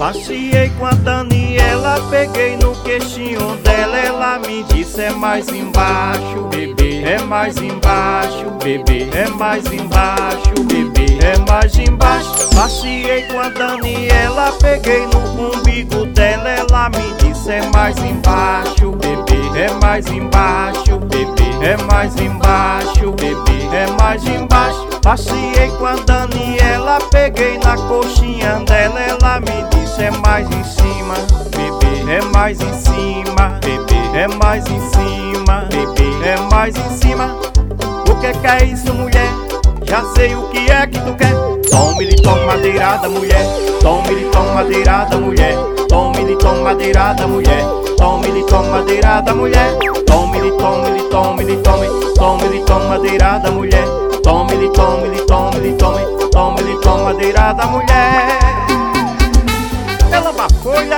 Passeei com a Daniela, peguei no queixinho dela. Ela me disse: é mais embaixo, bebê, é mais embaixo, bebê, é mais embaixo, bebê, é mais embaixo. Passeei com a Daniela, peguei no umbigo dela. Ela me disse: é mais embaixo, bebê, é mais embaixo, bebê, é mais embaixo, bebê, é mais embaixo. Passeei com a Daniela, peguei na coxinha dela. Ela me disse: é mais em cima, bebê, é mais em cima, bebê, é mais em cima, bebê, é mais em cima. O que é isso, mulher? Já sei o que é que tu quer. Tome-lhe, toma madeirada, mulher. Tome-lhe, toma madeirada, mulher. Tome-lhe, toma madeirada, mulher. Tome-lhe, toma madeirada, mulher. Tome-lhe, tome-lhe, tome-lhe, tome. Tome-lhe, toma madeirada, mulher. Tome-lhe, tome-lhe, tome-lhe, tome. Tome-lhe, toma madeirada, mulher. É lamba-folha,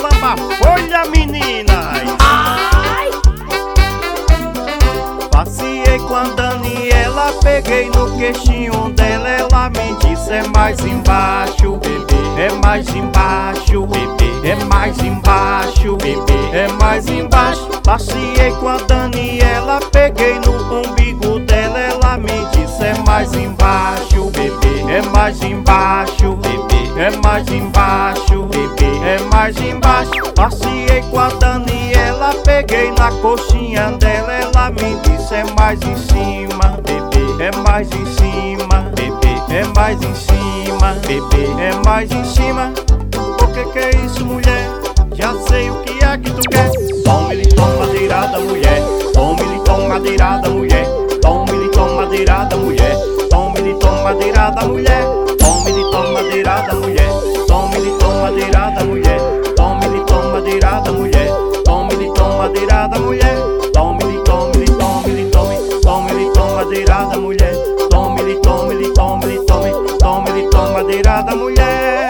meninas. Ai! Passeei com a Daniela, peguei no queixinho dela. Ela me disse: é mais embaixo, bebê, é mais embaixo, bebê, é mais embaixo, bebê, é mais embaixo. Passeei com a Daniela, peguei no umbigo dela. Ela me disse: é mais embaixo, bebê, é mais embaixo, bebê, é mais embaixo, bebê, é mais embaixo. Passeei com a Daniela, peguei na coxinha dela. Ela me disse: é mais em cima, bebê, é mais em cima, bebê, é mais em cima, bebê, é mais em cima. O que é isso, mulher? Já sei o que é que tu quer. Tome-lhe, toma madeirada, mulher. Tome-lhe, toma madeirada, mulher. Tome-lhe, toma madeirada, mulher. Tome-lhe, toma madeirada, mulher. Tome-lhe, toma madeirada, mulher. Tome-lhe, toma madeirada, mulher. Tome-lhe, toma madeirada, mulher. Tome-lhe, toma madeirada, mulher. Tome-lhe, tome-lhe, tome-lhe, tome. Tome-lhe, toma madeirada, mulher. Tome-lhe, tome-lhe, tome-lhe, tome. Tome-lhe, toma madeirada, mulher.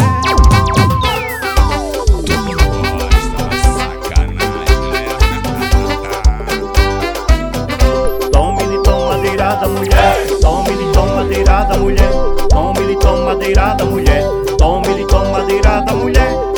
Tome-lhe, toma madeirada, mulher. Tome-lhe, toma madeirada, mulher. Tome-lhe, toma madeirada, mulher. Tome-lhe, toma madeirada, mulher.